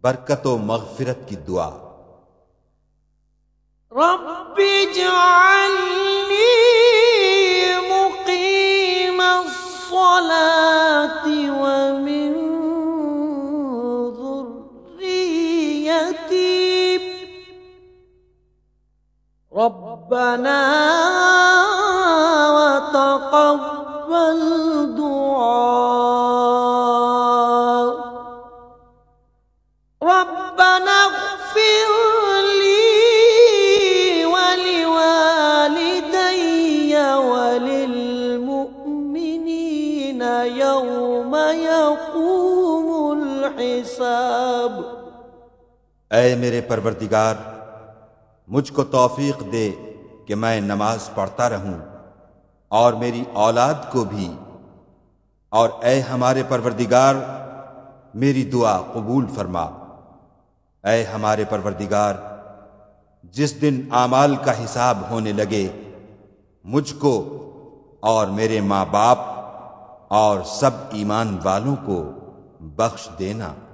बरकत व मग़फ़िरत की दुआ। रब्बि जअल्नी मुक़ीमस्सलाति व मिन ज़ुर्रिय्यती रब्बना व तक़ब्बल दुआ। रब्बना इग़फ़िर ली व लिवालिदैय व लिलमुअ्मिनीन यौम यक़ूमुल हिसाब। ऐ मेरे परवरदिगार, मुझको तौफीक दे कि मैं नमाज पढ़ता रहूं और मेरी औलाद को भी। और ऐ हमारे परवरदिगार, मेरी दुआ कबूल फरमा। ऐ हमारे परवरदिगार, जिस दिन आमाल का हिसाब होने लगे, मुझको और मेरे माँ बाप और सब ईमान वालों को बख्श देना।